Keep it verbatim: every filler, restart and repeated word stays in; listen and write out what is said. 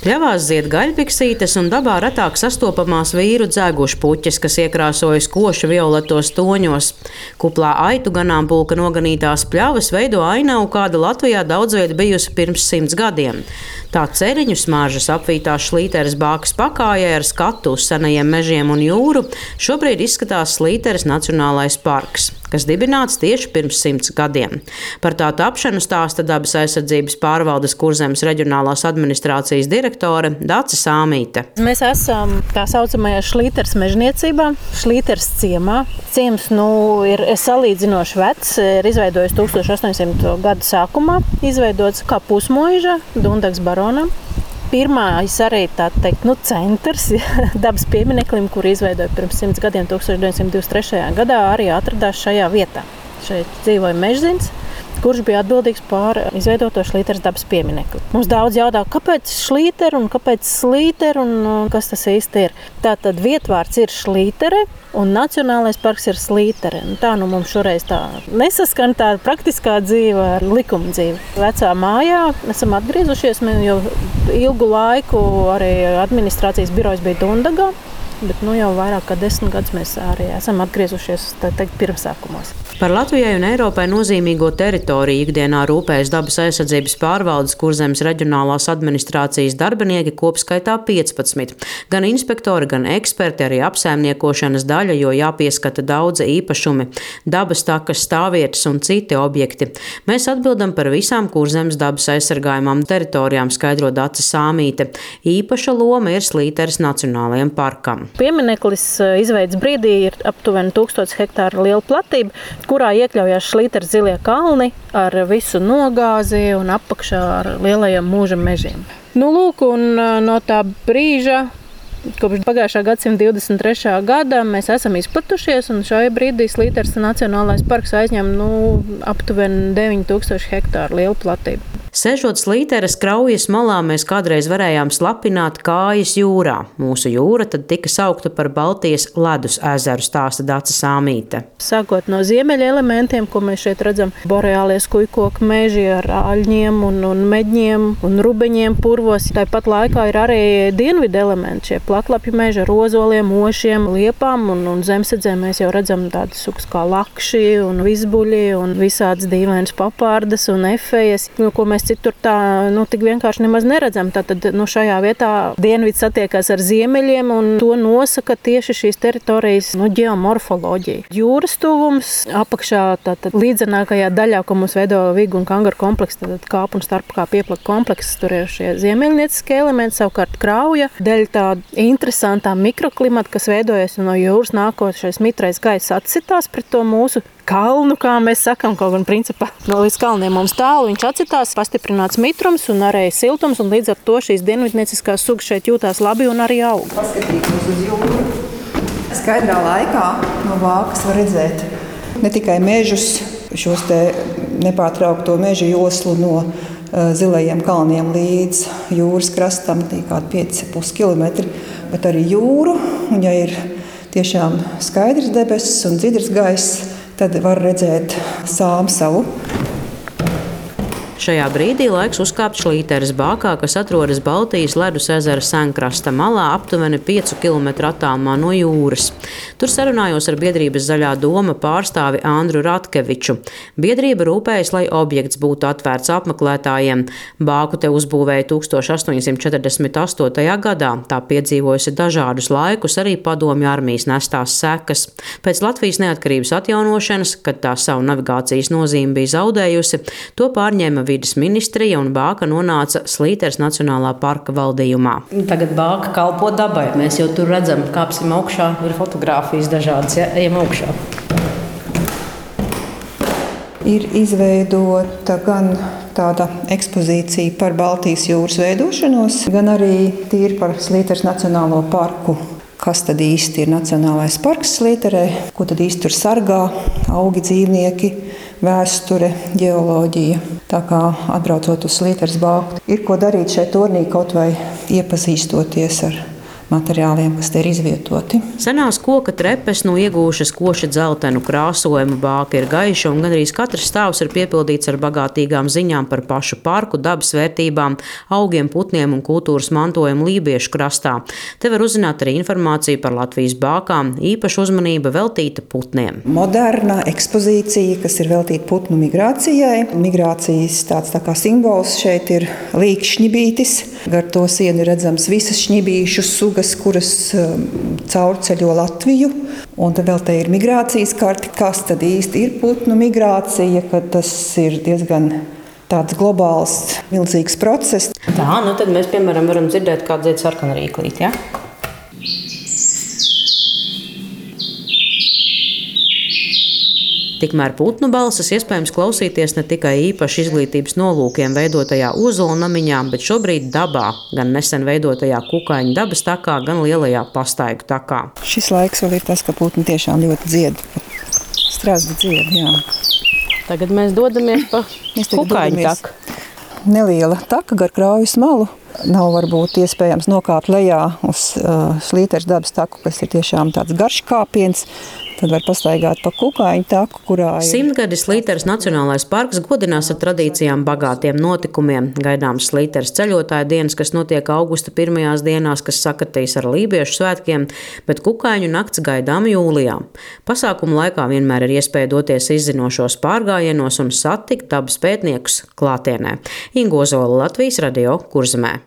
Pļavās zied gaļpiksītes un dabā retāk sastopamās vīru dzēgušu puķes, kas iekrāsojas koši violetos toņos. Kuplā aitu ganāmpulka noganītās pļavas veido ainavu, kāda Latvijā daudzviet bijusi pirms simts gadiem. Tā ceriņu smaržas apvītās Šlīteres bākas pakājai ar skatu uz senajiem mežiem un jūru šobrīd izskatās Šlīteres Nacionālais parks, kas dibināts tieši pirms simts gadiem. Par tā tapšanu stāsta Dabas aizsardzības pārvaldes Kurzemes reģionālās administrācijas direktore Dace Sāmīte. Mēs esam tā saucamajā Šlīteres mežniecībā, Šlīteres ciemā. Ciems nu, ir salīdzinoši vecs, ir izveidojis tūkstoš astoņsimt gadu sākumā, izveidots kā pusmuiža Dundagas baronam. Pirmais arī tā teikt, nu, centrs dabas piemineklim, kur izveidoja pirms simts gadiem, tūkstoš deviņsimt divdesmit trešajā gadā, arī atradās šajā vietā. Šeit dzīvoja mežzins, kurš bija atbildīgs par izveidoto Šlīteres dabas pieminekli. Mums daudz jautā, kāpēc Šlītere un kāpēc Slītere un kas tas īsti ir. Tātad vietvārds ir Šlītere un Nacionālais parks ir Slītere. Tā nu mums šoreiz tā nesaskan tā praktiskā dzīve ar likuma dzīvi. Vecā mājā esam atgriezušies, mēs jau ilgu laiku arī administrācijas birojas bija Dundagā, bet nu jau vairāk kā desmit gadus mēs arī esam atgriezušies tā teikt pirmsākumos. Par Latvijai un Eiropai nozīmīgo teritoriju ikdienā rūpējas Dabas aizsardzības pārvaldes Kurzemes reģionālās administrācijas darbinieki kopskaitā piecpadsmit. Gan inspektori, gan eksperti, arī apsaimniekošanas daļa, jo jāpieskata daudzi īpašumi, dabas takas, stāvvietas un citi objekti. Mēs atbildam par visām Kurzemes dabas aizsargājumām teritorijām, skaidro Dace Sāmīte. Īpaša loma ir Šlīteres Nacionālajam parkam. Piemineklis izveides brīdī ir aptuveni tūkstoš hektāru liela platība, kurā iekļaujās Šlīteres zilie kalni ar visu nogāzi un apakšā ar lielajiem mūža mežiem. Nu, lūk, un no tā brīža, kopš pagājušā gadsimta divdesmit trešā gada, mēs esam izplatušies, un šajā brīdī Šlīteres Nacionālais parks aizņem nu, aptuveni deviņi tūkstoši hektāru lielu platību. Sežot Šlīteres kraujas malā, mēs kādreiz varējām slapināt kājas jūrā. Mūsu jūra tad tika saukta par Baltijas ledus ezeru, stāsta Dace Sāmīte. Sākot no ziemeļa elementiem, ko mēs šeit redzam, boreālie skujkoku meži ar aļņiem un, un medņiem un rubeņiem purvos. Tāpat laikā ir arī dienvidu elementi, šie platlapju meži ar ozoliem, ošiem, liepām un, un zemsedzē mēs jau redzam tādas sugas kā lakši un vizbuļi un visādas dīvainas papārdas un efejas, no ko mēs citur tā nu, tik vienkārši nemaz neredzam. Tātad nu, šajā vietā dienvids satiekās ar ziemeļiem un to nosaka tieši šīs teritorijas nu, ģeomorfoloģija. Jūras tuvums apakšā tātad līdzenākajā daļā, ko mums veido Vigu un Kangaru komplekss, tātad kāpu un starpkāpu ieplaka komplekss, tur ir šie ziemeļnieciskie elementi, savukārt krauja, dēļ tā interesantā mikroklimata, kas veidojas no jūras nākošais mitrais gaiss atsitās pret to mūsu kalnu, kā mēs sakam, kaut gan principā no līdz kalniem mums tālu viņš atsitās, pastiprināts mitrums un arī siltums, un līdz ar to šīs dienvidnieciskās sugas šeit jūtās labi un arī aug. Paskatīties uz jūru. Skaidrā laikā no vākas var redzēt ne tikai mežus, šos te nepārtraukto mežu joslu no uh, zilajiem kalniem līdz jūras krastam, tie kādi pieci pus kilometri, bet arī jūru, un ja ir tiešām skaidrs debesis un dzidrs gaiss, tad var redzēt Sāmsalu. Šajā brīdī laiks uzkāpt Šlīteres bākā, kas atrodas Baltijas ledus ezera senkrasta malā aptuveni piecu kilometru attālumā no jūras. Tur sarunājos ar biedrības Zaļā doma pārstāvi Andru Ratkeviču. Biedrība rūpējas, lai objekts būtu atvērts apmeklētājiem. Bāku te uzbūvēja tūkstoš astoņsimt četrdesmit astotajā gadā. Tā piedzīvojusi dažādus laikus, arī padomju armijas nestās sekas. Pēc Latvijas neatkarības atjaunošanas, kad tā savu navigācijas nozīmi bija zaudējusi, to pārņēma vides ministrija un bāka nonāca Šlīteres Nacionālā parka valdījumā. Tagad bāka kalpo dabai. Mēs jau tur redzam, kāpsim augšā, ir fotogrāfijas dažādas, ja, ejam augšā. Ir izveidota gan tāda ekspozīcija par Baltijas jūras veidošanos, gan arī tīri par Šlīteres Nacionālo parku. Kas tad īsti ir Nacionālais parks Šlīterē, ko tad īsti tur sargā, augi, dzīvnieki, vēsture, ģeoloģija. Tā kā atbraucot uz Šlīteres bāku, ir ko darīt šeit turnī, kaut vai iepazīstoties ar materiāliem, kas te ir izvietoti. Senās koka trepes no iegūšas koši dzeltenu krāsojumu, bāka ir gaiša un gandrīz katrs stāvs ir piepildīts ar bagātīgām ziņām par pašu parku, dabas vērtībām, augiem, putniem un kultūras mantojumu Lībiešu krastā. Te var uzzināt arī informāciju par Latvijas bākām, īpaša uzmanība veltīta putniem. Moderna ekspozīcija, kas ir veltīta putnu migrācijai. Migrācijas tāds tā kā simbols šeit ir līkšņibītis. Gar to sienu redzams visas šņibīšu sugas, kuras um, caurceļo Latviju. Un tad vēl te ir migrācijas karti, kas tad īsti ir putnu migrācija, kad tas ir diezgan tāds globāls, milzīgs process. Tā, nu tad mēs, piemēram, varam dzirdēt, kā dzied sarkana rīklīt, ja? Tikmēr putnu balsis iespējams klausīties ne tikai īpaši izglītības nolūkiem veidotajā Ozola namiņā, bet šobrīd dabā, gan nesen veidotajā Kukaiņu dabas takā, gan lielajā Pastaigu takā. Šis laiks vēl ir tas, ka putni tiešām ļoti dzied. Strazdi dzied, jā. Tagad mēs dodamies pa Kukaiņu taku. Neliela taka gar Kraujas malu. Nav varbūt iespējams nokāpt lejā uz uh, Slīteres dabas taku, kas ir tiešām tāds garš kāpiens. Tad var pastaigāt pa Kukaiņu taku, kurā ir... Simtgadis Slīteres Nacionālais parks godinās ar tradīcijām bagātiem notikumiem. Gaidāms Slīteres ceļotāju dienas, kas notiek augusta pirmajās dienās, kas sakatīs ar Lībiešu svētkiem, bet Kukaiņu nakts gaidām jūlijā. Pasākumu laikā vienmēr ir iespēja doties izzinošos pārgājienos un satikt dabas pētniekus klātienē. Inga Ozola, Latvijas radio, Kurzemē.